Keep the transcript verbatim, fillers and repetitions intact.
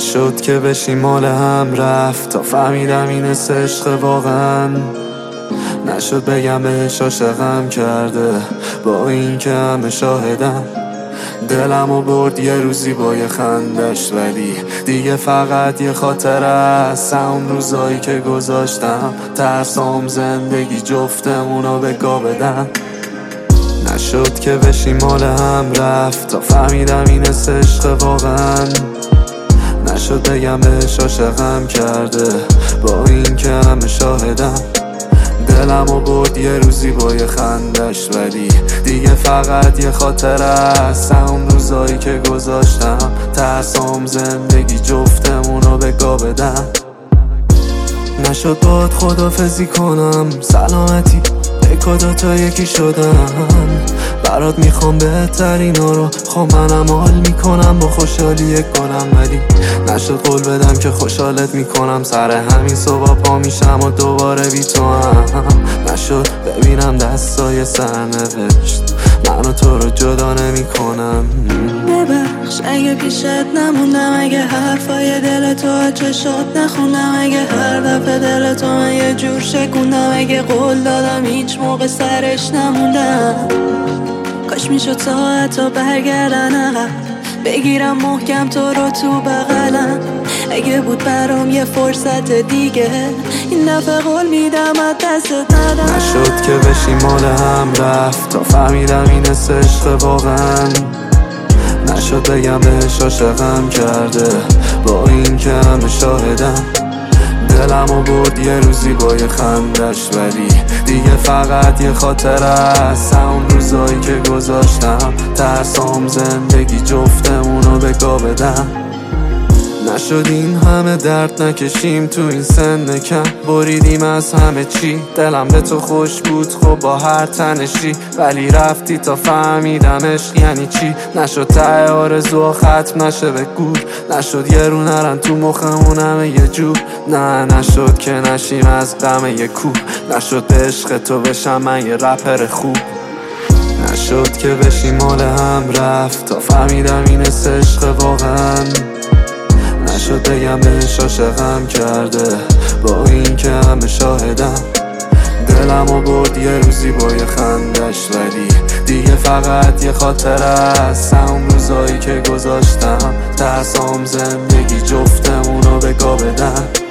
نشد که بشیم مال هم، رفت تا فهمیدم این عشق واقعا. نشد بگم بهش عاشقم کرده با این که همه شاهدم. دلمو برد یه روزی با یه خندش، ولی دیگه فقط یه خاطره است. اون روزایی که گذاشتم ترسام زندگی جفتمونو به گا بدم. نشد که بشیم مال هم، رفت تا فهمیدم این عشق واقعا. نشد بگم بهش عاشقم کرده با این که همه شاهدم. دلمو برد یه روزی با یه خندش، ولی دیگه فقط یه خاطره است. اون روزایی که گذاشتم ترسام زندگی جفتمونو به گا بدم. نشد باهات خدافزی کنم، سلامتی کدا تا یکی شدم. برات میخوام بهترینا رو، خب منم حال میکنم با خوشحالی کنم، ولی نشد قول بدم که خوشحالت میکنم. سر همین صبح پا میشم و دوباره بی تو هم. نشد ببینم دستای سرنوشت منو تو رو جدا نمیکنم. ببخش اگه پیشت نموندم، اگه حرفای دل تو چشات نخوندم، اگه هر دفعه دل تو من یه جور شکوندم، اگه قول دادم هیچ موقع سرش نموندم. کاش میشد ساعتا برگردن عقب، بگیرم محکم تو رو تو بغلم. اگه بود برام یه فرصت دیگه، این دفعه قول میدم از دستت ندم. نشد که بشیم مال هم، رفت تا فهمیدم این عشق واقعا. نشد بگم بهش عاشقم کرده با این که همه شاهدم. دلمو برد یه روزی با یه خندش، ولی دیگه فقط یه خاطره است. اون روزایی که گذاشتم ترسام زندگی جفتمونو به گا بدم. نشد این همه درد نکشیم تو این سن کم، بریدیم از همه چی. دلم به تو خوش بود خب با هر تنشی، ولی رفتی تا فهمیدم عشق یعنی چی. نشد ته آرزوها ختم نشه به گور، نشد یه رو نرن تو مخمون همه یه جور. نه نشد که نشیم از غم یه کوه، نشد به عشق تو بشم من یه رپر خوب. نشد که بشیم مال هم، رفت تا فهمیدم این عشق واقعا. نشد بگم بهش عاشقم کرده با این که همه شاهدم. دلمو برد یه روزی با یه خندش، ولی دیگه فقط یه خاطره است. اون روزایی که گذاشتم ترسام زندگی جفتمونو به گا بدم.